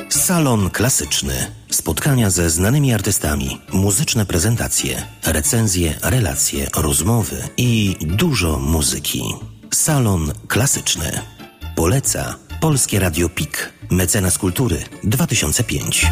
Salon Klasyczny. Spotkania ze znanymi artystami, muzyczne prezentacje, recenzje, relacje, rozmowy i dużo muzyki. Salon Klasyczny. Poleca Polskie Radio PIK. Mecenas Kultury 2005.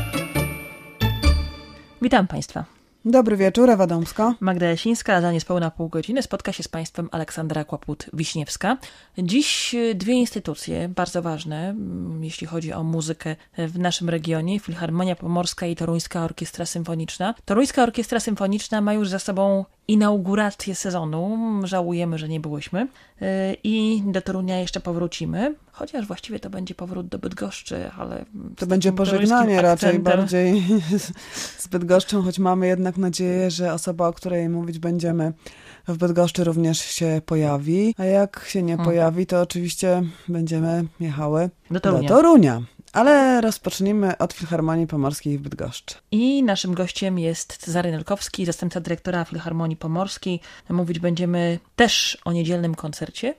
Witam Państwa. Dobry wieczór, Ewa Domska. Magda Jasińska, a za niespełna pół godziny spotka się z Państwem Aleksandra Kłaput-Wiśniewska. Dziś dwie instytucje bardzo ważne, jeśli chodzi o muzykę w naszym regionie. Filharmonia Pomorska i Toruńska Orkiestra Symfoniczna. Toruńska Orkiestra Symfoniczna ma już za sobą inaugurację sezonu. Żałujemy, że nie byłyśmy. I do Torunia jeszcze powrócimy. Chociaż właściwie to będzie powrót do Bydgoszczy, ale... To będzie pożegnanie raczej bardziej z Bydgoszczą, choć mamy jednak nadzieję, że osoba, o której mówić będziemy w Bydgoszczy również się pojawi. A jak się nie pojawi, to oczywiście będziemy jechały do Torunia. Ale rozpocznijmy od Filharmonii Pomorskiej w Bydgoszczy. I naszym gościem jest Cezary Nelkowski, zastępca dyrektora Filharmonii Pomorskiej. Mówić będziemy też o niedzielnym koncercie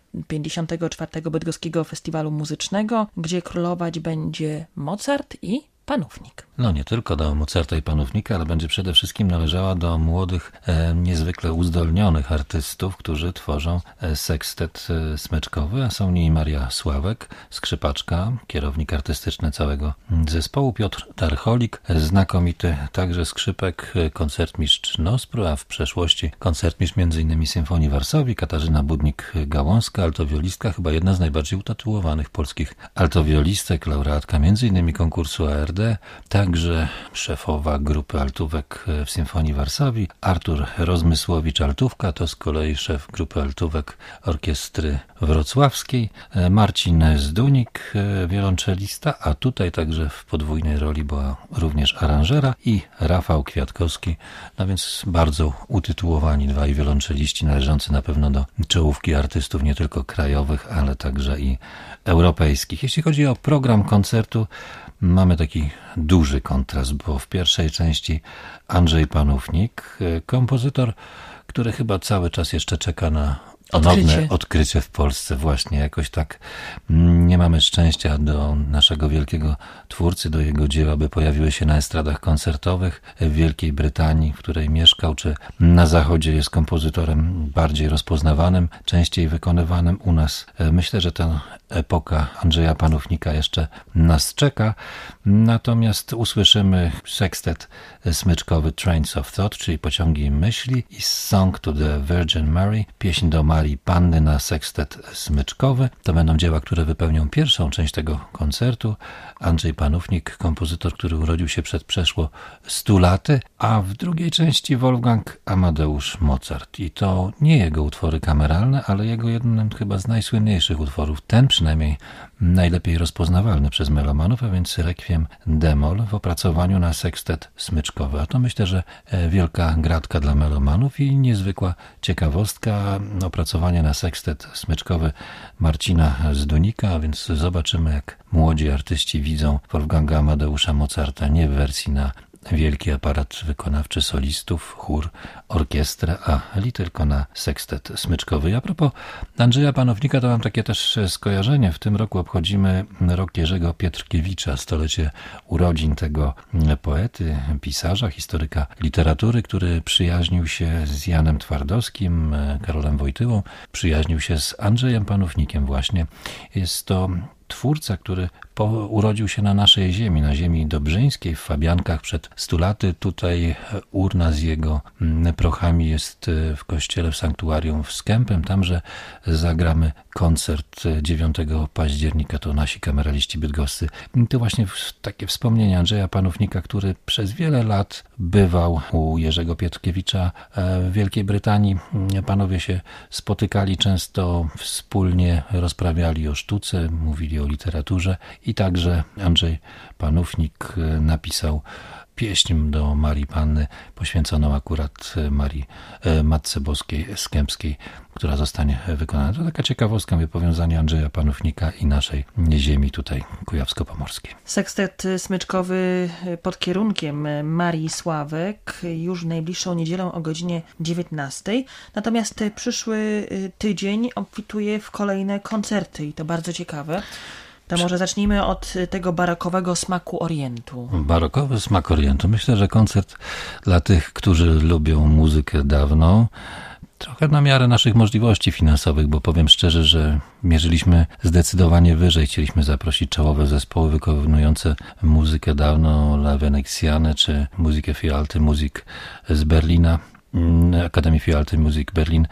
54. Bydgoskiego Festiwalu Muzycznego, gdzie królować będzie Mozart i Panównik. No nie tylko do Mozarta i Panównika, ale będzie przede wszystkim należała do młodych, niezwykle uzdolnionych artystów, którzy tworzą sekstet smyczkowy, a są nimi Maria Sławek, skrzypaczka, kierownik artystyczny całego zespołu, Piotr Tarcholik, znakomity także skrzypek, koncertmistrz Nospru, a w przeszłości koncertmistrz m.in. Symfonii Varsovii, Katarzyna Budnik-Gałązka, altowiolistka, chyba jedna z najbardziej utatuowanych polskich altowiolistek, laureatka m.in. konkursu ARD, także szefowa grupy altówek w Symfonii Varsovii, Artur Rozmysłowicz-altówka, to z kolei szef grupy altówek Orkiestry Wrocławskiej, Marcin Zdunik, wiolonczelista, a tutaj także w podwójnej roli była również aranżera, i Rafał Kwiatkowski, no więc bardzo utytułowani dwaj wiolonczeliści, należący na pewno do czołówki artystów nie tylko krajowych, ale także i europejskich. Jeśli chodzi o program koncertu, mamy taki duży kontrast, bo w pierwszej części Andrzej Panównik, kompozytor, który chyba cały czas jeszcze czeka na ponowne odkrycie w Polsce. Właśnie jakoś tak nie mamy szczęścia do naszego wielkiego twórcy, do jego dzieła, by pojawiły się na estradach koncertowych w Wielkiej Brytanii, w której mieszkał, czy na zachodzie. Jest kompozytorem bardziej rozpoznawanym, częściej wykonywanym. U nas myślę, że ta epoka Andrzeja Panównika jeszcze nas czeka. Natomiast usłyszymy sekstet smyczkowy Trains of Thought, czyli Pociągi Myśli, i Song to the Virgin Mary, pieśń do Marii Panny na sekstet smyczkowy. To będą dzieła, które wypełnią pierwszą część tego koncertu. Andrzej Panównik, kompozytor, który urodził się przed przeszło 100 laty, a w drugiej części Wolfgang Amadeusz Mozart. I to nie jego utwory kameralne, ale jego jednym chyba z najsłynniejszych utworów, ten przynajmniej najlepiej rozpoznawalny przez melomanów, a więc Requiem d-moll w opracowaniu na sekstet smyczkowy. A to myślę, że wielka gratka dla melomanów i niezwykła ciekawostka, opracowanie na sekstet smyczkowy Marcina Zdunika, a więc zobaczymy, jak młodzi artyści widzą Wolfganga Amadeusza Mozarta nie w wersji na wielki aparat wykonawczy solistów, chór, orkiestrę, ali tylko na sekstet smyczkowy. I a propos Andrzeja Panównika, to mam takie też skojarzenie. W tym roku obchodzimy rok Jerzego Pietrkiewicza, stolecie urodzin tego poety, pisarza, historyka literatury, który przyjaźnił się z Janem Twardowskim, Karolem Wojtyłą, przyjaźnił się z Andrzejem Panównikiem właśnie. Jest to twórca, który urodził się na naszej ziemi, na ziemi dobrzyńskiej, w Fabiankach przed 100 laty. Tutaj urna z jego prochami jest w kościele, w sanktuarium w Skępem. Tamże zagramy koncert 9 października, to nasi kameraliści bydgoscy. To właśnie takie wspomnienie Andrzeja Panównika, który przez wiele lat bywał u Jerzego Pietrkiewicza w Wielkiej Brytanii. Panowie się spotykali często, wspólnie rozprawiali o sztuce, mówili o literaturze i także Andrzej Panównik napisał pieśń do Marii Panny, poświęconą akurat Matce Boskiej Skępskiej, która zostanie wykonana. To taka ciekawostka, powiązanie Andrzeja Panównika i naszej ziemi tutaj kujawsko-pomorskiej. Sekstet smyczkowy pod kierunkiem Marii Sławek już w najbliższą niedzielę o godzinie 19. Natomiast przyszły tydzień obfituje w kolejne koncerty i to bardzo ciekawe. To może zacznijmy od tego barokowego smaku Orientu. Barokowy smak Orientu. Myślę, że koncert dla tych, którzy lubią muzykę dawną, trochę na miarę naszych możliwości finansowych, bo powiem szczerze, że mierzyliśmy zdecydowanie wyżej. Chcieliśmy zaprosić czołowe zespoły wykonujące muzykę dawną, La Venexiane czy Muzykę für Alte Musik z Berlina. Akademii für Alte Musik Berlin.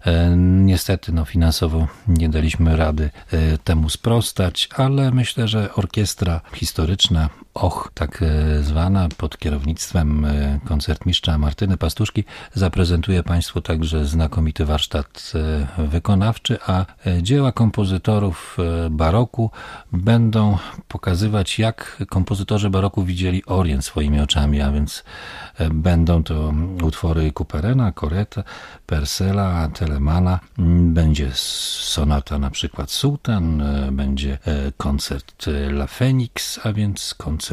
Niestety finansowo nie daliśmy rady temu sprostać, ale myślę, że orkiestra historyczna tak zwana, pod kierownictwem koncertmistrza Martyny Pastuszki, zaprezentuje Państwu także znakomity warsztat wykonawczy, a dzieła kompozytorów baroku będą pokazywać, jak kompozytorzy baroku widzieli Orient swoimi oczami, a więc będą to utwory Couperena, Correta, Purcella, Telemana, będzie sonata na przykład Sultan, będzie koncert La Phoenix, a więc koncert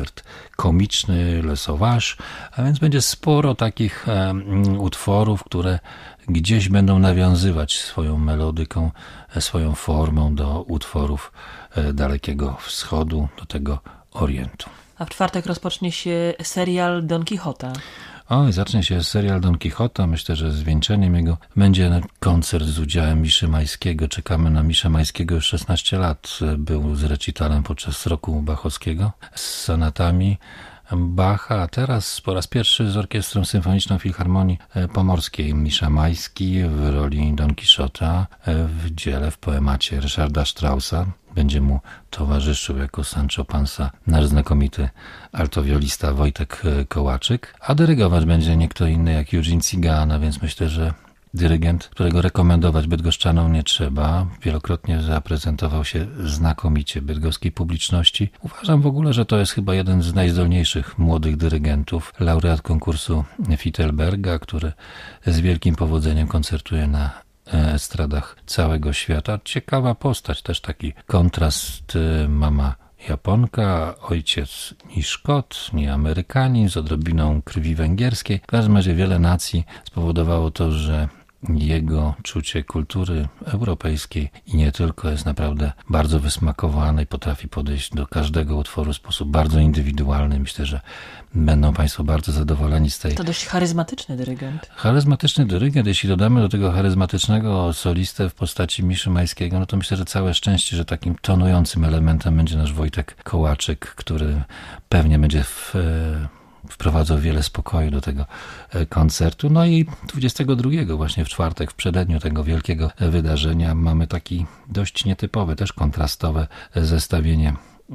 komiczny Le Sauvage, a więc będzie sporo takich utworów, które gdzieś będą nawiązywać swoją melodyką, swoją formą do utworów Dalekiego Wschodu, do tego Orientu. A w czwartek rozpocznie się serial Don Quixota. Zacznie się serial Don Quixota. Myślę, że zwieńczeniem jego będzie koncert z udziałem Miszy Majskiego. Czekamy na Miszę Majskiego już 16 lat. Był z recitalem podczas roku bachowskiego, z sonatami Bacha, a teraz po raz pierwszy z Orkiestrą Symfoniczną Filharmonii Pomorskiej. Misza Majski w roli Don Quixota w dziele, w poemacie Ryszarda Straussa. Będzie mu towarzyszył jako Sancho Panza nasz znakomity altowiolista Wojtek Kołaczyk, a dyrygować będzie nie kto inny jak Eugene Cigana, więc myślę, że dyrygent, którego rekomendować bydgoszczanom nie trzeba. Wielokrotnie zaprezentował się znakomicie bydgoskiej publiczności. Uważam w ogóle, że to jest chyba jeden z najzdolniejszych młodych dyrygentów. Laureat konkursu Fittelberga, który z wielkim powodzeniem koncertuje na estradach całego świata. Ciekawa postać, też taki kontrast, mama Japonka, ojciec ni Szkot, ni Amerykanin, z odrobiną krwi węgierskiej. W każdym razie wiele nacji spowodowało to, że jego czucie kultury europejskiej i nie tylko jest naprawdę bardzo wysmakowane i potrafi podejść do każdego utworu w sposób bardzo indywidualny. Myślę, że będą Państwo bardzo zadowoleni z tej... To dość charyzmatyczny dyrygent. Charyzmatyczny dyrygent. Jeśli dodamy do tego charyzmatycznego solistę w postaci Miszy Majskiego, no to myślę, że całe szczęście, że takim tonującym elementem będzie nasz Wojtek Kołaczyk, który pewnie będzie wprowadzał wiele spokoju do tego koncertu. No i 22 właśnie w czwartek, w przededniu tego wielkiego wydarzenia, mamy taki dość nietypowe, też kontrastowe zestawienie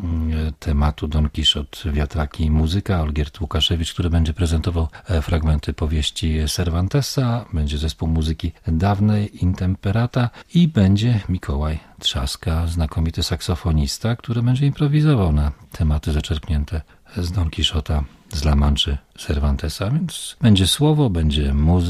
tematu Don Quixote, wiatraki i muzyka. Olgierd Łukaszewicz, który będzie prezentował fragmenty powieści Cervantesa, będzie zespół muzyki dawnej Intemperata i będzie Mikołaj Trzaska, znakomity saksofonista, który będzie improwizował na tematy zaczerpnięte z Don Quixota, z La Manchy Cervantesa, więc będzie słowo, będzie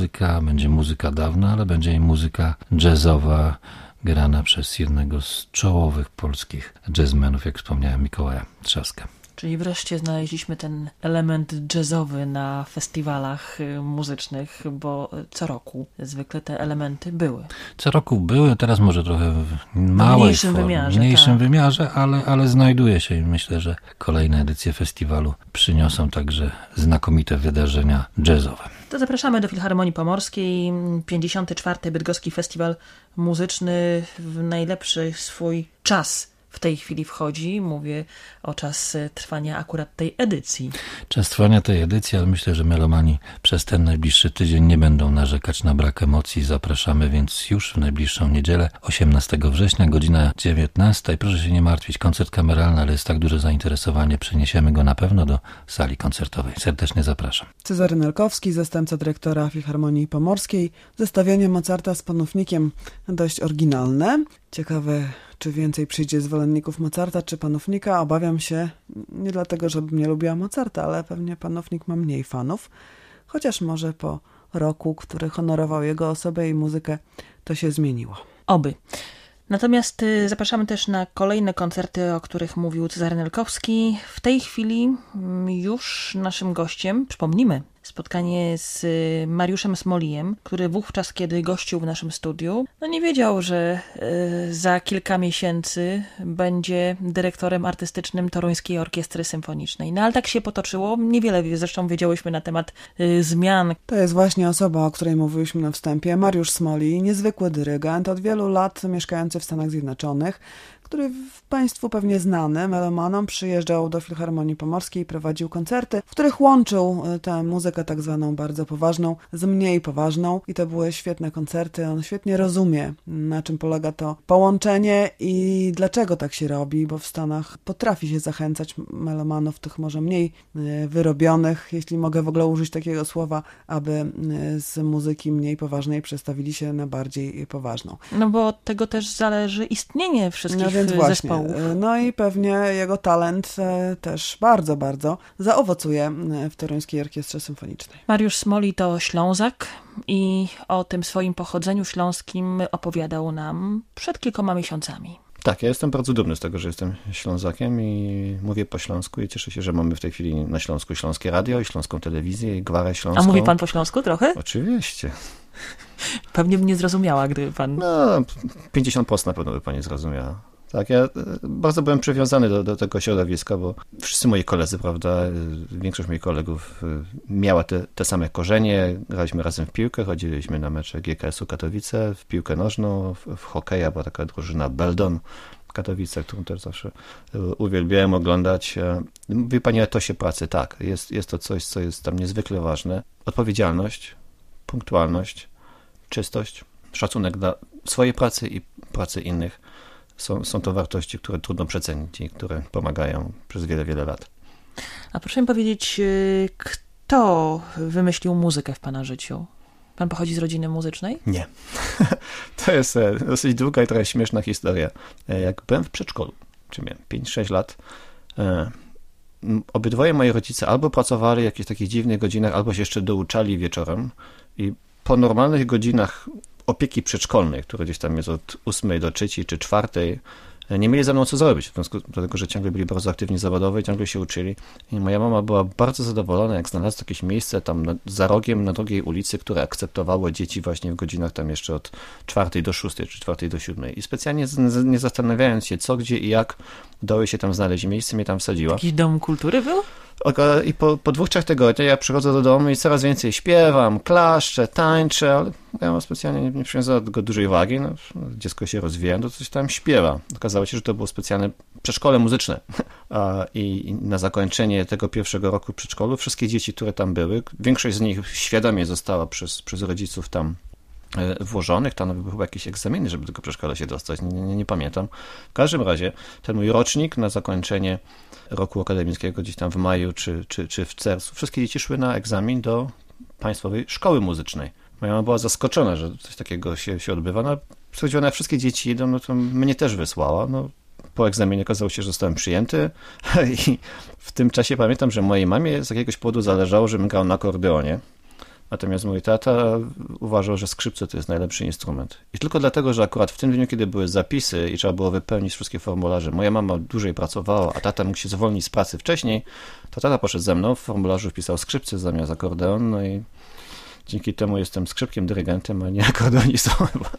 muzyka dawna, ale będzie i muzyka jazzowa, grana przez jednego z czołowych polskich jazzmenów, jak wspomniałem, Mikołaja Trzaska. Czyli wreszcie znaleźliśmy ten element jazzowy na festiwalach muzycznych, bo co roku zwykle te elementy były. Co roku były, teraz może trochę w mniejszym wymiarze, ale znajduje się i myślę, że kolejne edycje festiwalu przyniosą także znakomite wydarzenia jazzowe. To zapraszamy do Filharmonii Pomorskiej. 54. Bydgoski Festiwal Muzyczny w najlepszy swój czas w tej chwili wchodzi. Mówię o czas trwania akurat tej edycji. Czas trwania tej edycji, ale myślę, że melomani przez ten najbliższy tydzień nie będą narzekać na brak emocji. Zapraszamy więc już w najbliższą niedzielę, 18 września, godzina 19. Proszę się nie martwić, koncert kameralny, ale jest tak duże zainteresowanie, przeniesiemy go na pewno do sali koncertowej. Serdecznie zapraszam. Cezary Nelkowski, zastępca dyrektora Filharmonii Pomorskiej. Zestawienie Mozarta z Panównikiem dość oryginalne. Ciekawe, czy więcej przyjdzie zwolenników Mozarta czy Panównika. Obawiam się, nie dlatego, żebym nie lubiła Mozarta, ale pewnie Panównik ma mniej fanów. Chociaż może po roku, który honorował jego osobę i muzykę, to się zmieniło. Oby. Natomiast zapraszamy też na kolejne koncerty, o których mówił Cezary Nelkowski. W tej chwili już naszym gościem, przypomnijmy, spotkanie z Mariuszem Smolijem, który wówczas, kiedy gościł w naszym studiu, nie wiedział, że za kilka miesięcy będzie dyrektorem artystycznym Toruńskiej Orkiestry Symfonicznej. Ale tak się potoczyło. Niewiele zresztą wiedziałyśmy na temat zmian. To jest właśnie osoba, o której mówiliśmy na wstępie. Mariusz Smolij, niezwykły dyrygent, od wielu lat mieszkający w Stanach Zjednoczonych, który Państwu pewnie znany, melomanom, przyjeżdżał do Filharmonii Pomorskiej i prowadził koncerty, w których łączył tę muzykę tak zwaną bardzo poważną z mniej poważną i to były świetne koncerty. On świetnie rozumie, na czym polega to połączenie i dlaczego tak się robi, bo w Stanach potrafi się zachęcać melomanów, tych może mniej wyrobionych, jeśli mogę w ogóle użyć takiego słowa, aby z muzyki mniej poważnej przestawili się na bardziej poważną. Bo od tego też zależy istnienie wszystkich więc właśnie. zespołów. No i pewnie jego talent też bardzo, bardzo zaowocuje w Toruńskiej Orkiestrze Symfonicznej. Mariusz Smolij to Ślązak i o tym swoim pochodzeniu śląskim opowiadał nam przed kilkoma miesiącami. Tak, ja jestem bardzo dumny z tego, że jestem Ślązakiem i mówię po śląsku i cieszę się, że mamy w tej chwili na Śląsku Śląskie Radio i Śląską Telewizję i Gwarę Śląską. A mówi pan po śląsku trochę? Oczywiście. Pewnie mnie zrozumiała, gdyby pan... 50% na pewno by pani zrozumiała. Tak, ja bardzo byłem przywiązany do tego środowiska, bo wszyscy moi koledzy, prawda, większość moich kolegów miała te same korzenie, graliśmy razem w piłkę, chodziliśmy na mecze GKS-u Katowice, w piłkę nożną, w hokeja, była taka drużyna Beldon Katowice, którą też zawsze uwielbiałem oglądać. Mówi pani o etosie pracy, tak, jest to coś, co jest tam niezwykle ważne. Odpowiedzialność, punktualność, czystość, szacunek dla swojej pracy i pracy innych. Są to wartości, które trudno przecenić i które pomagają przez wiele, wiele lat. A proszę mi powiedzieć, kto wymyślił muzykę w pana życiu? Pan pochodzi z rodziny muzycznej? Nie. To jest dosyć długa i trochę śmieszna historia. Jak byłem w przedszkolu, czy miałem 5-6 lat, obydwoje moi rodzice albo pracowali w jakichś takich dziwnych godzinach, albo się jeszcze douczali wieczorem i po normalnych godzinach opieki przedszkolnej, które gdzieś tam jest od 8 do 3 czy 4, nie mieli ze mną co zrobić, w związku do tego, że ciągle byli bardzo aktywni zawodowo i ciągle się uczyli. I moja mama była bardzo zadowolona, jak znalazła jakieś miejsce tam za rogiem na drugiej ulicy, które akceptowało dzieci właśnie w godzinach tam jeszcze od 4 do 6 czy 4 do 7. I specjalnie nie zastanawiając się co, gdzie i jak, udało się tam znaleźć miejsce, mnie tam wsadziła. Jakiś dom kultury był? I po 2-3 tygodniach ja przychodzę do domu i coraz więcej śpiewam, klaszczę, tańczę, ale ja specjalnie nie przywiązałem do tego dużej wagi. Dziecko się rozwija, to coś tam śpiewa. Okazało się, że to było specjalne przedszkole muzyczne. I na zakończenie tego pierwszego roku przedszkolu wszystkie dzieci, które tam były, większość z nich świadomie została przez rodziców tam włożonych, tam były chyba jakieś egzaminy, żeby do tego przedszkola się dostać, nie pamiętam. W każdym razie ten mój rocznik na zakończenie roku akademickiego gdzieś tam w maju czy w czerwcu, wszystkie dzieci szły na egzamin do Państwowej Szkoły Muzycznej. Moja mama była zaskoczona, że coś takiego się odbywa. No, stwierdziła, jak wszystkie dzieci idą, no to mnie też wysłała. No, po egzaminie okazało się, że zostałem przyjęty i w tym czasie pamiętam, że mojej mamie z jakiegoś powodu zależało, żebym grał na akordeonie. Natomiast mój tata uważał, że skrzypce to jest najlepszy instrument. I tylko dlatego, że akurat w tym dniu, kiedy były zapisy i trzeba było wypełnić wszystkie formularze, moja mama dłużej pracowała, a tata mógł się zwolnić z pracy wcześniej, to tata poszedł ze mną, w formularzu wpisał skrzypce zamiast akordeon, no i dzięki temu jestem skrzypkiem, dyrygentem, a nie akordeonistą.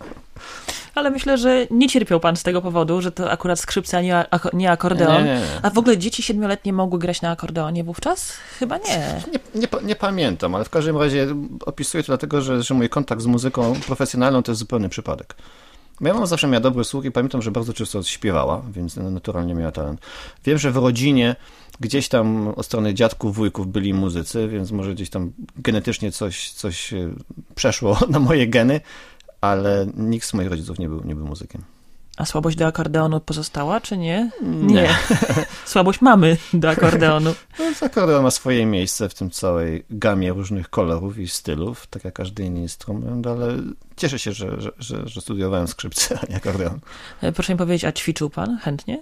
Ale myślę, że nie cierpiał pan z tego powodu, że to akurat skrzypce, a nie akordeon. Nie. A w ogóle dzieci 7-letnie mogły grać na akordeonie wówczas? Chyba nie. Nie pamiętam, ale w każdym razie opisuję to dlatego, że mój kontakt z muzyką profesjonalną to jest zupełny przypadek. Moja mama zawsze miała dobry słuch i pamiętam, że bardzo często śpiewała, więc naturalnie miała talent. Wiem, że w rodzinie gdzieś tam od strony dziadków, wujków byli muzycy, więc może gdzieś tam genetycznie coś przeszło na moje geny, ale nikt z moich rodziców nie był muzykiem. A słabość do akordeonu pozostała, czy nie? Nie. Słabość mamy do akordeonu. Akordeon ma swoje miejsce w tym całej gamie różnych kolorów i stylów, tak jak każdy inny instrument, ale cieszę się, że studiowałem skrzypce, a nie akordeon. Proszę mi powiedzieć, a ćwiczył pan chętnie?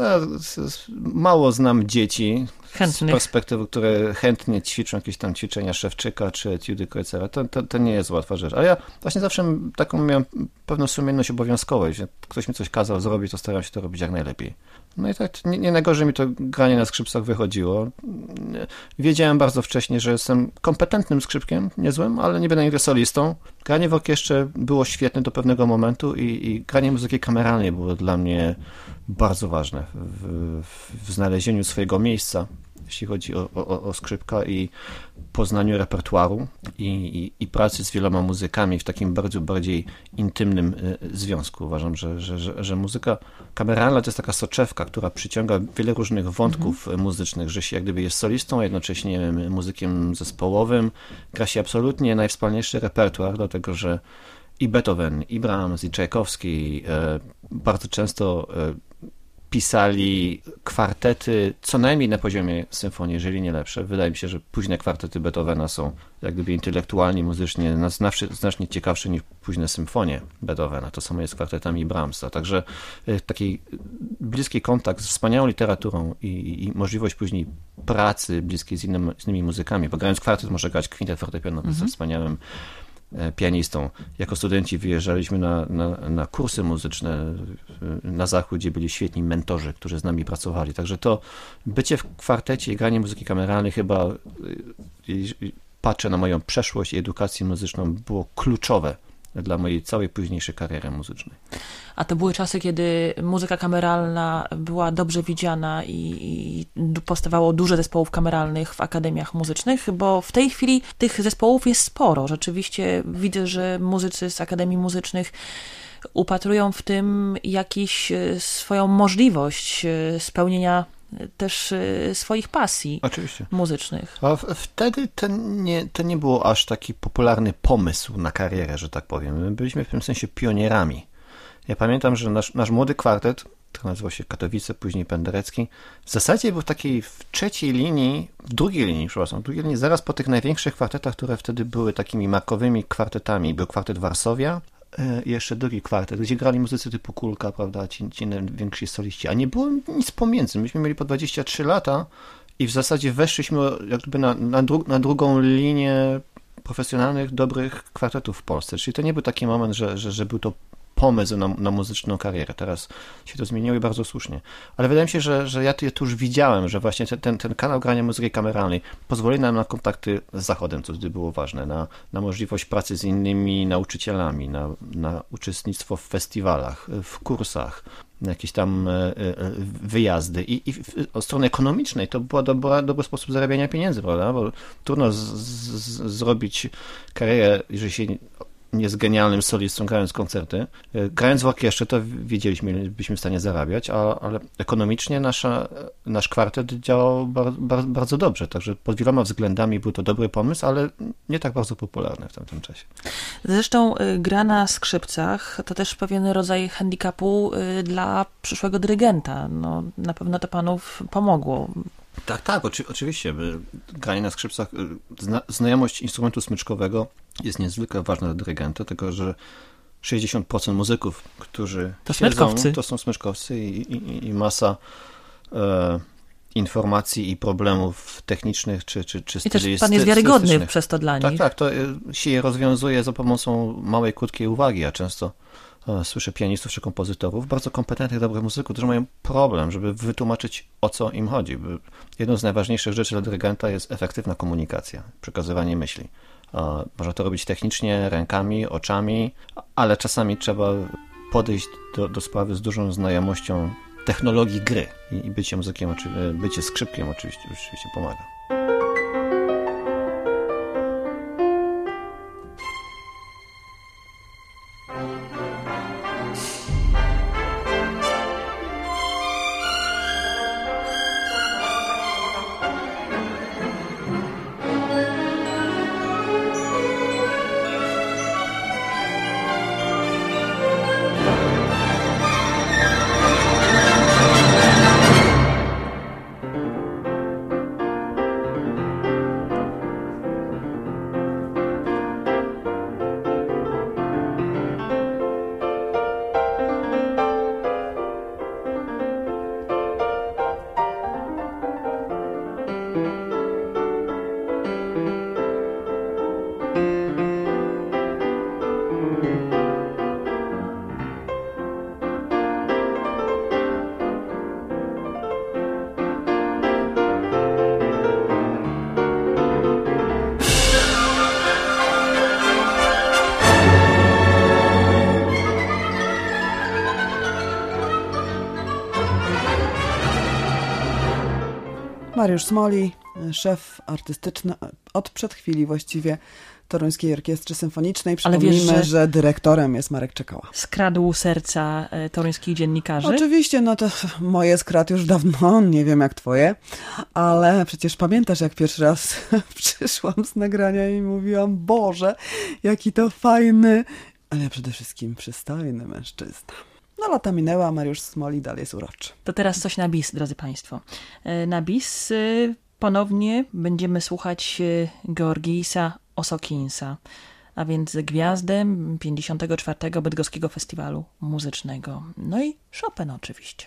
Mało znam dzieci chętnych. Z perspektywy, które chętnie ćwiczą jakieś tam ćwiczenia Szewczyka czy etiudy Kreuzera. To nie jest łatwa rzecz. Ale ja właśnie zawsze taką miałem pewną sumienność, obowiązkowość. Jak ktoś mi coś kazał zrobić, to staram się to robić jak najlepiej. No i tak nie najgorzej mi to granie na skrzypcach wychodziło. Wiedziałem bardzo wcześnie, że jestem kompetentnym skrzypkiem, niezłym, ale nie będę nigdy solistą. Granie w orkiestrze było świetne do pewnego momentu i granie muzyki kameralnej było dla mnie bardzo ważne w znalezieniu swojego miejsca, jeśli chodzi o skrzypka i poznaniu repertuaru i pracy z wieloma muzykami w takim bardzo bardziej intymnym związku. Uważam, że muzyka kameralna to jest taka soczewka, która przyciąga wiele różnych wątków muzycznych, że się jak gdyby jest solistą, a jednocześnie muzykiem zespołowym. Gra się absolutnie najwspanialszy repertuar, dlatego że i Beethoven, i Brahms, i Czajkowski bardzo często pisali kwartety co najmniej na poziomie symfonii, jeżeli nie lepsze. Wydaje mi się, że późne kwartety Beethovena są jak gdyby intelektualnie, muzycznie znacznie ciekawsze niż późne symfonie Beethovena. To samo jest z kwartetami Brahmsa. Także taki bliski kontakt z wspaniałą literaturą i możliwość później pracy bliskiej z innymi muzykami, bo grając kwartet może grać kwintet fortepianowy ze wspaniałym pianistą. Jako studenci wyjeżdżaliśmy na kursy muzyczne na zachód, gdzie byli świetni mentorzy, którzy z nami pracowali. Także to bycie w kwartecie i granie muzyki kameralnej chyba, patrzę na moją przeszłość i edukację muzyczną, było kluczowe dla mojej całej późniejszej kariery muzycznej. A to były czasy, kiedy muzyka kameralna była dobrze widziana i powstawało dużo zespołów kameralnych w akademiach muzycznych, bo w tej chwili tych zespołów jest sporo. Rzeczywiście widzę, że muzycy z akademii muzycznych upatrują w tym jakąś swoją możliwość spełnienia też swoich pasji muzycznych. A wtedy to nie było aż taki popularny pomysł na karierę, że tak powiem. My byliśmy w tym sensie pionierami. Ja pamiętam, że nasz młody kwartet, który nazywał się Katowice, później Penderecki, w zasadzie był w takiej drugiej linii, zaraz po tych największych kwartetach, które wtedy były takimi markowymi kwartetami. Był kwartet Warszawia, i jeszcze drugi kwartet, gdzie grali muzycy typu Kulka, prawda, ci najwięksi soliści, a nie było nic pomiędzy. Myśmy mieli po 23 lata i w zasadzie weszliśmy jakby na drugą linię profesjonalnych, dobrych kwartetów w Polsce. Czyli to nie był taki moment, że był to pomysł na muzyczną karierę. Teraz się to zmieniło i bardzo słusznie. Ale wydaje mi się, że ja to już widziałem, że właśnie ten kanał grania muzyki kameralnej pozwoli nam na kontakty z Zachodem, co wtedy było ważne, na możliwość pracy z innymi nauczycielami, na uczestnictwo w festiwalach, w kursach, na jakieś tam wyjazdy. I od strony ekonomicznej to był dobry sposób zarabiania pieniędzy, prawda? Bo trudno zrobić karierę, jeżeli się nie jest genialnym solistą, grając koncerty. Grając w orkiestrze, to wiedzieliśmy, byliśmy w stanie zarabiać, ale ekonomicznie nasz kwartet działał bardzo dobrze, także pod wieloma względami był to dobry pomysł, ale nie tak bardzo popularny w tamtym czasie. Zresztą gra na skrzypcach to też pewien rodzaj handicapu dla przyszłego dyrygenta. No, na pewno to panów pomogło. Tak, oczywiście. Granie na skrzypcach, znajomość instrumentu smyczkowego jest niezwykle ważna dla dyrygenta, tylko że 60% muzyków, którzy to są smyczkowcy i masa informacji i problemów technicznych czy I też pan jest wiarygodny przez to dla nich. Tak, to się je rozwiązuje za pomocą małej, krótkiej uwagi, a często słyszę pianistów czy kompozytorów, bardzo kompetentnych, dobrych muzyków, którzy mają problem, żeby wytłumaczyć, o co im chodzi. Jedną z najważniejszych rzeczy dla dyrygenta jest efektywna komunikacja, przekazywanie myśli. Można to robić technicznie, rękami, oczami, ale czasami trzeba podejść do sprawy z dużą znajomością technologii gry i bycie muzykiem, bycie skrzypkiem oczywiście pomaga. Mariusz Smoli, szef artystyczny od przed chwili właściwie Toruńskiej Orkiestry Symfonicznej. Przypomnijmy, że dyrektorem jest Marek Czekała. Skradł serca toruńskich dziennikarzy? Oczywiście, no to moje skradł już dawno, nie wiem jak twoje, ale przecież pamiętasz, jak pierwszy raz przyszłam z nagrania i mówiłam, Boże, jaki to fajny, ale przede wszystkim przystojny mężczyzna. No lata minęła, a Mariusz Smoli dalej jest uroczy. To teraz coś na bis, drodzy Państwo. Na bis ponownie będziemy słuchać Georgisa Osokinsa, a więc gwiazdę 54. Bydgoskiego Festiwalu Muzycznego. No i Chopin oczywiście.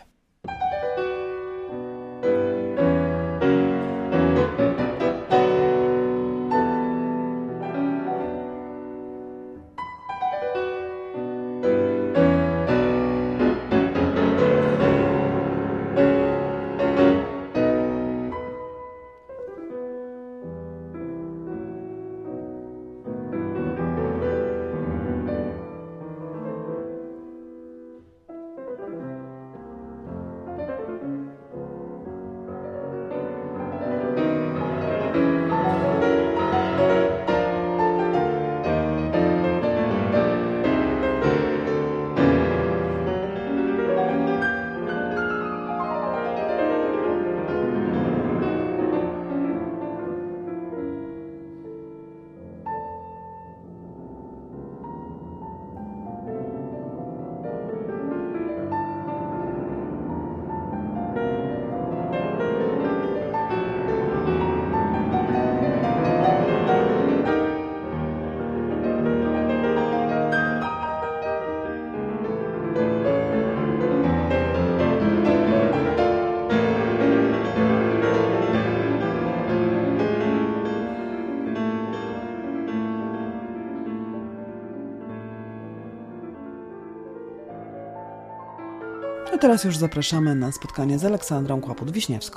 A teraz już zapraszamy na spotkanie z Aleksandrą Kłaput-Wiśniewską.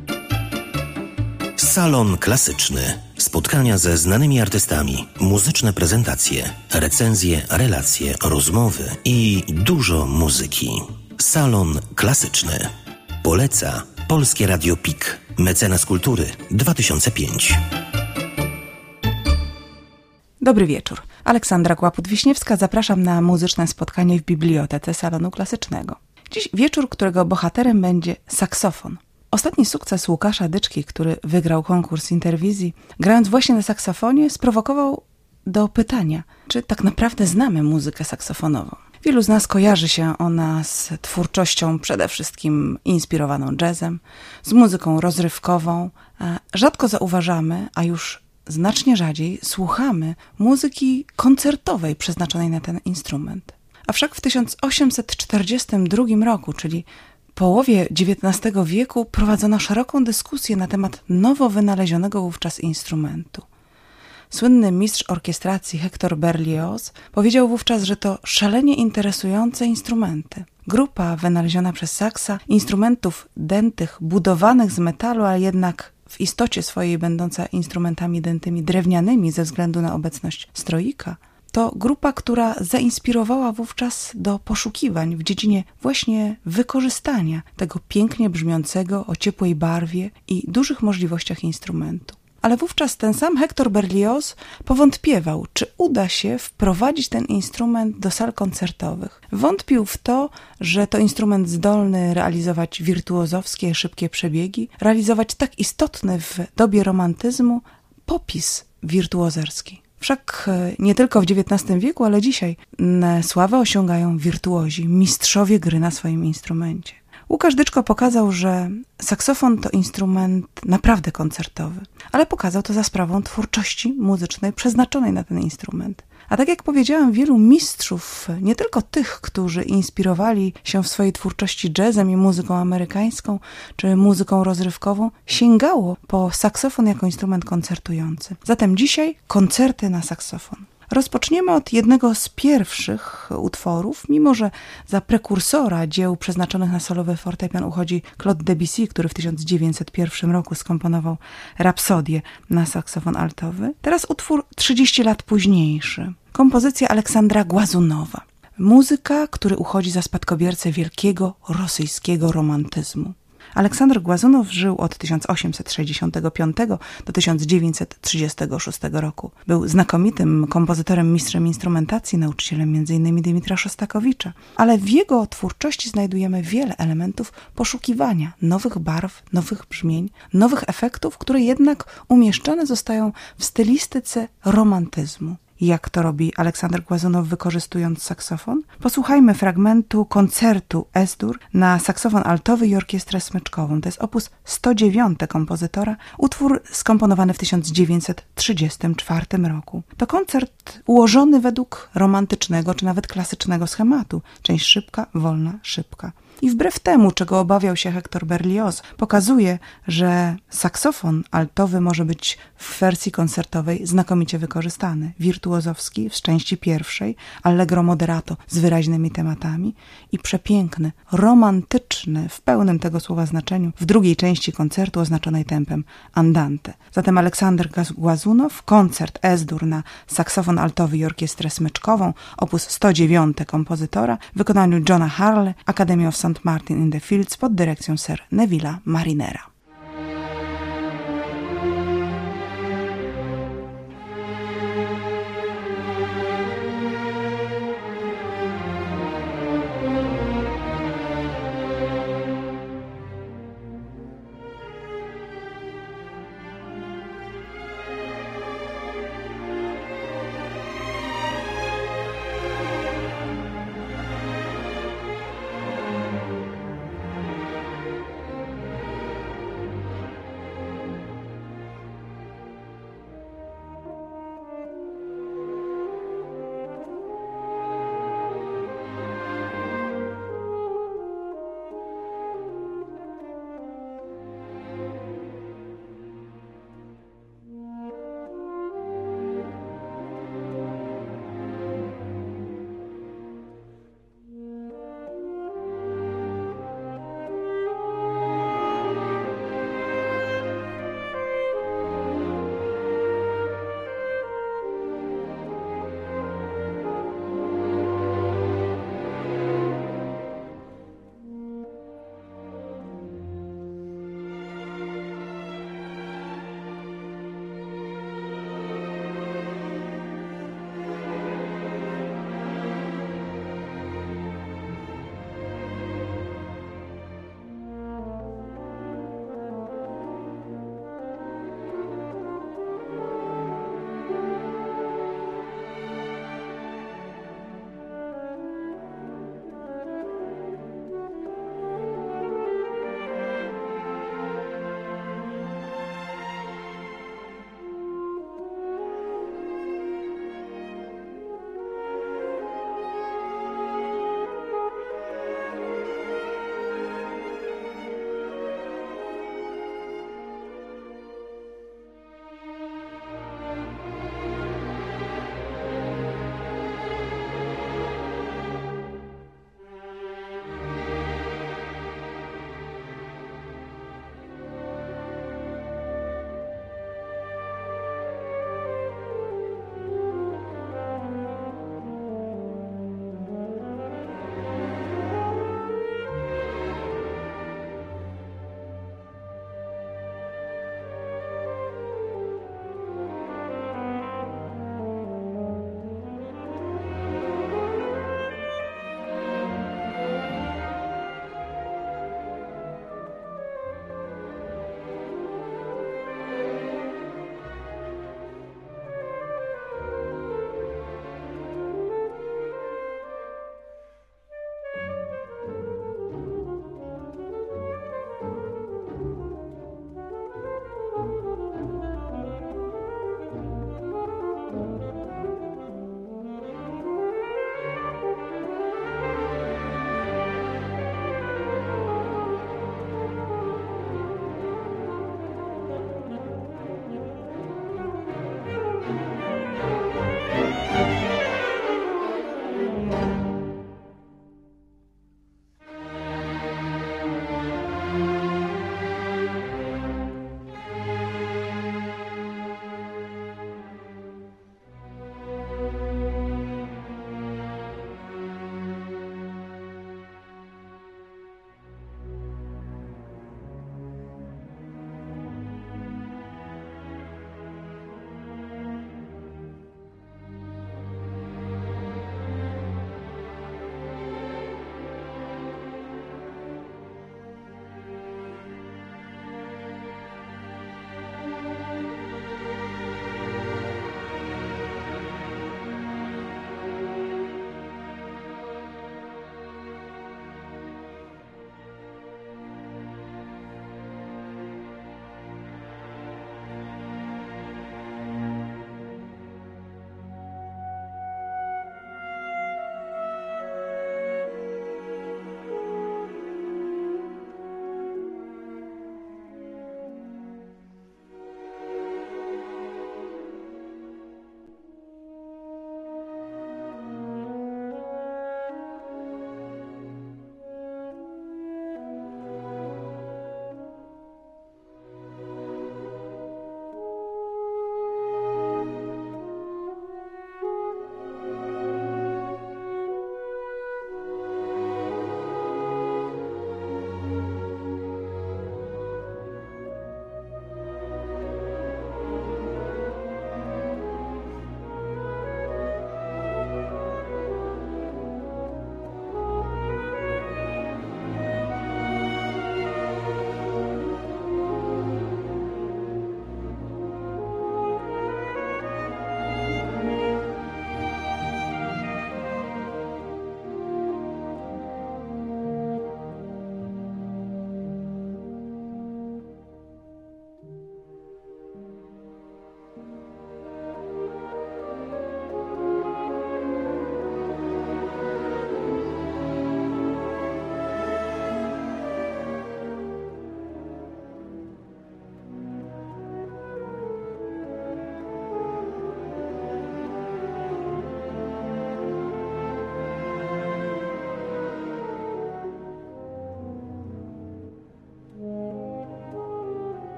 Salon Klasyczny. Spotkania ze znanymi artystami, muzyczne prezentacje, recenzje, relacje, rozmowy i dużo muzyki. Salon Klasyczny. Poleca Polskie Radio PIK. Mecenas Kultury 2005. Dobry wieczór. Aleksandra Kłaput-Wiśniewska, zapraszam na muzyczne spotkanie w Bibliotece Salonu Klasycznego. Dziś wieczór, którego bohaterem będzie saksofon. Ostatni sukces Łukasza Dyczki, który wygrał konkurs Interwizji, grając właśnie na saksofonie, sprowokował do pytania, czy tak naprawdę znamy muzykę saksofonową. Wielu z nas kojarzy się ona z twórczością przede wszystkim inspirowaną jazzem, z muzyką rozrywkową. Rzadko zauważamy, a już znacznie rzadziej słuchamy muzyki koncertowej przeznaczonej na ten instrument. A wszak w 1842 roku, czyli połowie XIX wieku, prowadzono szeroką dyskusję na temat nowo wynalezionego wówczas instrumentu. Słynny mistrz orkiestracji Hector Berlioz powiedział wówczas, że to szalenie interesujące instrumenty. Grupa wynaleziona przez Saksa instrumentów dętych, budowanych z metalu, ale jednak w istocie swojej będąca instrumentami dętymi drewnianymi ze względu na obecność stroika, to grupa, która zainspirowała wówczas do poszukiwań w dziedzinie właśnie wykorzystania tego pięknie brzmiącego, o ciepłej barwie i dużych możliwościach instrumentu. Ale wówczas ten sam Hector Berlioz powątpiewał, czy uda się wprowadzić ten instrument do sal koncertowych. Wątpił w to, że to instrument zdolny realizować wirtuozowskie, szybkie przebiegi, realizować tak istotny w dobie romantyzmu popis wirtuozerski. Wszak nie tylko w XIX wieku, ale dzisiaj sławę osiągają wirtuozi, mistrzowie gry na swoim instrumencie. Łukasz Dyczko pokazał, że saksofon to instrument naprawdę koncertowy, ale pokazał to za sprawą twórczości muzycznej przeznaczonej na ten instrument. A tak jak powiedziałam, wielu mistrzów, nie tylko tych, którzy inspirowali się w swojej twórczości jazzem i muzyką amerykańską, czy muzyką rozrywkową, sięgało po saksofon jako instrument koncertujący. Zatem dzisiaj koncerty na saksofon. Rozpoczniemy od jednego z pierwszych utworów, mimo że za prekursora dzieł przeznaczonych na solowy fortepian uchodzi Claude Debussy, który w 1901 roku skomponował Rapsodię na saksofon altowy. Teraz utwór 30 lat późniejszy. Kompozycja Aleksandra Głazunowa. Muzyka, który uchodzi za spadkobiercę wielkiego rosyjskiego romantyzmu. Aleksander Głazunow żył od 1865 do 1936 roku. Był znakomitym kompozytorem, mistrzem instrumentacji, nauczycielem m.in. Dymitra Szostakowicza, ale w jego twórczości znajdujemy wiele elementów poszukiwania nowych barw, nowych brzmień, nowych efektów, które jednak umieszczone zostają w stylistyce romantyzmu. Jak to robi Aleksander Głazunow, wykorzystując saksofon? Posłuchajmy fragmentu koncertu Es-dur na saksofon altowy i orkiestrę smyczkową. To jest opus 109 kompozytora, utwór skomponowany w 1934 roku. To koncert ułożony według romantycznego czy nawet klasycznego schematu. Część szybka, wolna, szybka. I wbrew temu, czego obawiał się Hector Berlioz, pokazuje, że saksofon altowy może być w wersji koncertowej znakomicie wykorzystany. Wirtuozowski w części pierwszej, allegro moderato z wyraźnymi tematami i przepiękny, romantyczny w pełnym tego słowa znaczeniu w drugiej części koncertu oznaczonej tempem andante. Zatem Aleksander Głazunow, koncert Es-dur na saksofon altowy i orkiestrę smyczkową, opus 109 kompozytora w wykonaniu Johna Harley, Academy of St. Martin in the Fields pod dyrekcją Sir Neville'a Marinera.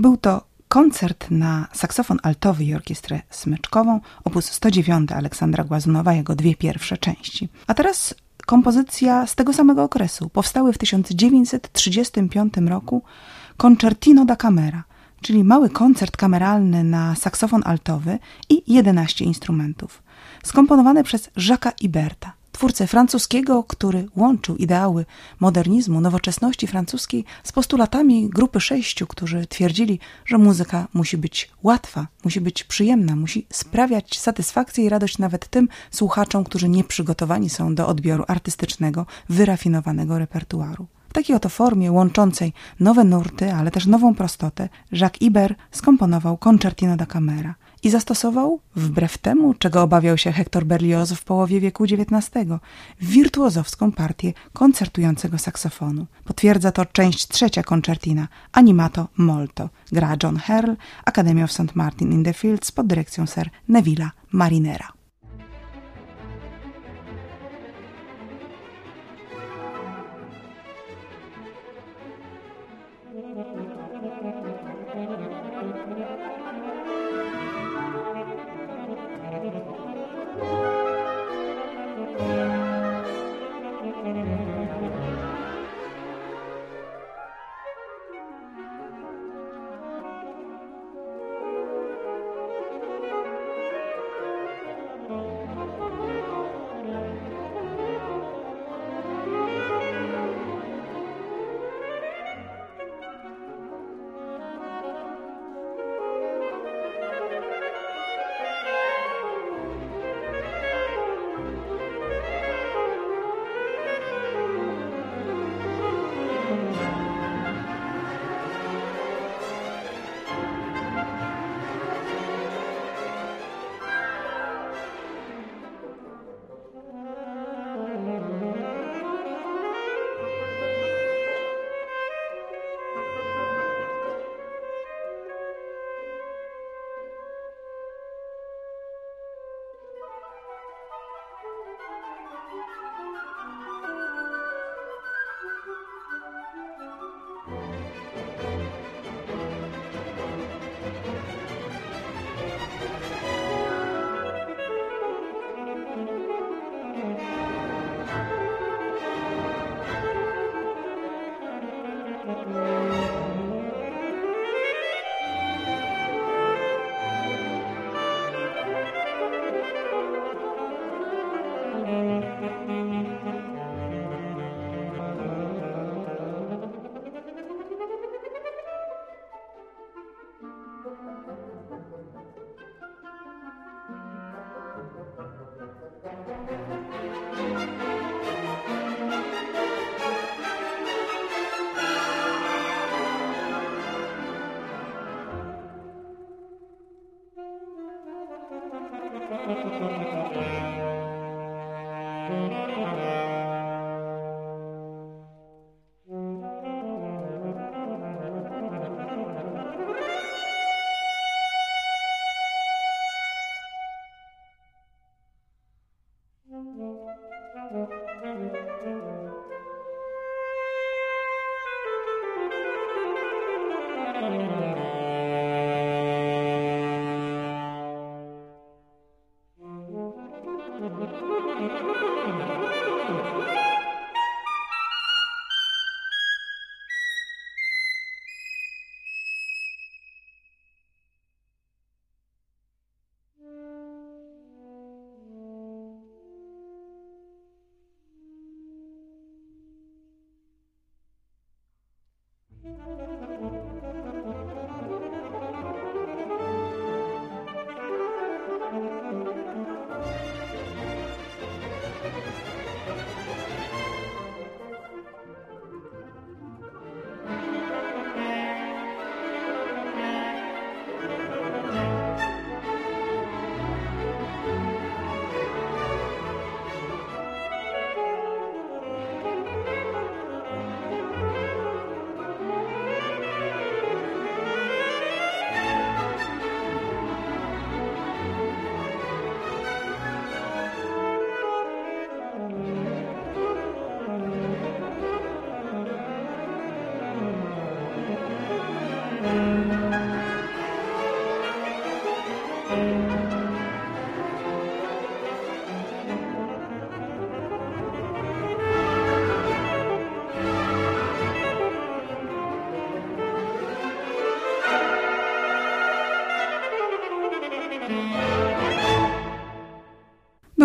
Był to koncert na saksofon altowy i orkiestrę smyczkową, opus 109 Aleksandra Głazunowa, jego dwie pierwsze części. A teraz kompozycja z tego samego okresu. Powstały w 1935 roku Concertino da Camera, czyli mały koncert kameralny na saksofon altowy i 11 instrumentów. Skomponowany przez Jacques'a Iberta, twórcę francuskiego, który łączył ideały modernizmu, nowoczesności francuskiej z postulatami grupy 6, którzy twierdzili, że muzyka musi być łatwa, musi być przyjemna, musi sprawiać satysfakcję i radość nawet tym słuchaczom, którzy nie przygotowani są do odbioru artystycznego, wyrafinowanego repertuaru. W takiej oto formie łączącej nowe nurty, ale też nową prostotę, Jacques Ibert skomponował Concertino da Camera i zastosował, wbrew temu, czego obawiał się Hector Berlioz w połowie wieku XIX, wirtuozowską partię koncertującego saksofonu. Potwierdza to część trzecia koncertina, Animato Molto. Gra John Herl, Academy of St. Martin in the Fields pod dyrekcją Sir Neville'a Marinera.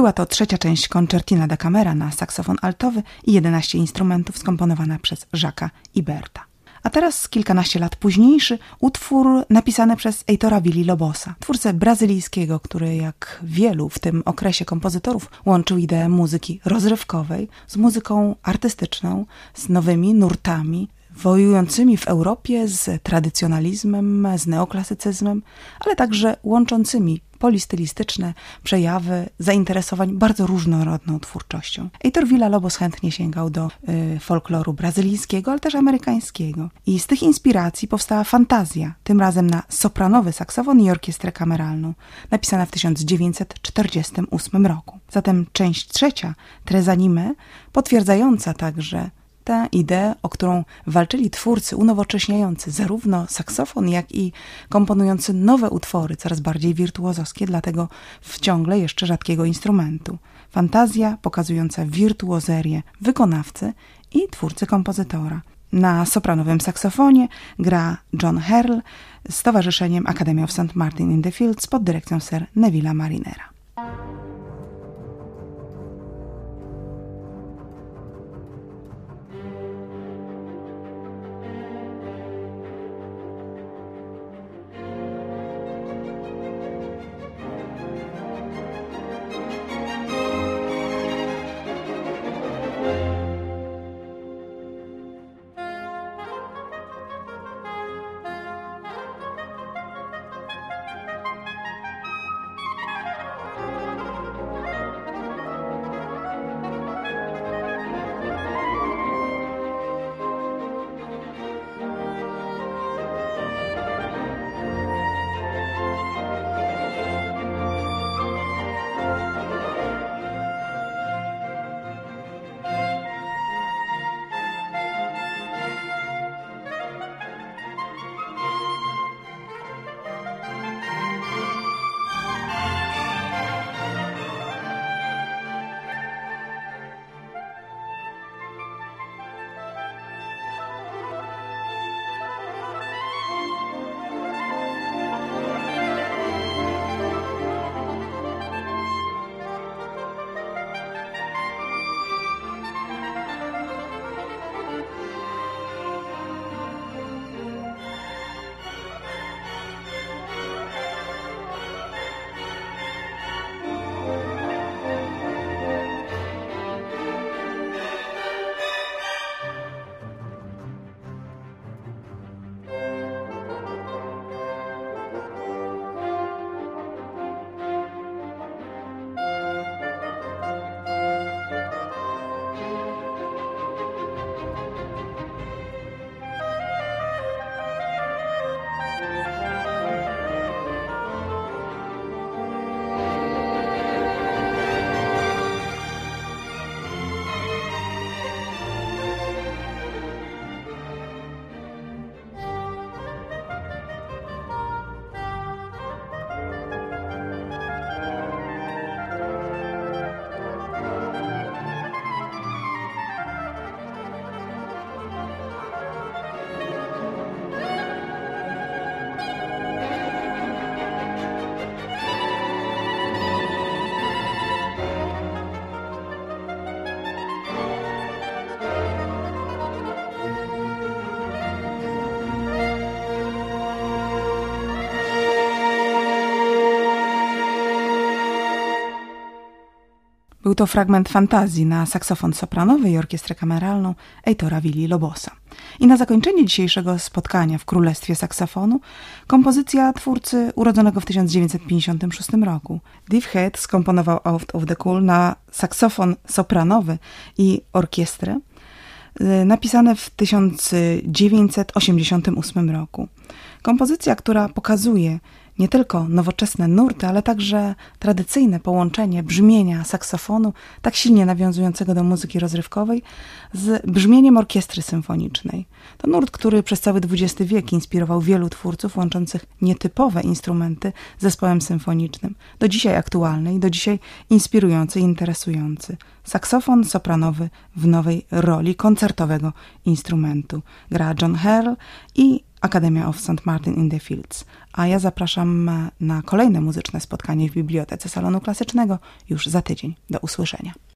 Była to trzecia część Concertina da Camera na saksofon altowy i 11 instrumentów skomponowana przez Jacques'a Iberta. A teraz, kilkanaście lat późniejszy, utwór napisany przez Heitora Villa-Lobosa, twórcę brazylijskiego, który jak wielu w tym okresie kompozytorów łączył ideę muzyki rozrywkowej z muzyką artystyczną, z nowymi nurtami, wojującymi w Europie z tradycjonalizmem, z neoklasycyzmem, ale także łączącymi polistylistyczne przejawy zainteresowań bardzo różnorodną twórczością. Heitor Villa-Lobos chętnie sięgał do folkloru brazylijskiego, ale też amerykańskiego. I z tych inspiracji powstała fantazja, tym razem na sopranowy saksofon i orkiestrę kameralną, napisana w 1948 roku. Zatem część trzecia, Tres Anime, potwierdzająca także tę ideę, o którą walczyli twórcy unowocześniający zarówno saksofon, jak i komponujący nowe utwory, coraz bardziej wirtuozowskie dla tego ciągle jeszcze rzadkiego instrumentu. Fantazja pokazująca wirtuozerię wykonawcy i twórcy kompozytora. Na sopranowym saksofonie gra John Herl z towarzyszeniem Academy of St. Martin in the Fields pod dyrekcją Sir Neville'a Marinera. Był to fragment fantazji na saksofon sopranowy i orkiestrę kameralną Heitora Villa-Lobosa. I na zakończenie dzisiejszego spotkania w Królestwie Saksofonu kompozycja twórcy urodzonego w 1956 roku. Dave Head skomponował Out of the Cool na saksofon sopranowy i orkiestrę, napisane w 1988 roku. Kompozycja, która pokazuje nie tylko nowoczesne nurty, ale także tradycyjne połączenie brzmienia saksofonu, tak silnie nawiązującego do muzyki rozrywkowej, z brzmieniem orkiestry symfonicznej. To nurt, który przez cały XX wiek inspirował wielu twórców łączących nietypowe instrumenty z zespołem symfonicznym. Do dzisiaj aktualny i do dzisiaj inspirujący i interesujący. Saksofon sopranowy w nowej roli koncertowego instrumentu. Gra John Herl i Academy of St. Martin in the Fields. A ja zapraszam na kolejne muzyczne spotkanie w Bibliotece Salonu Klasycznego już za tydzień. Do usłyszenia.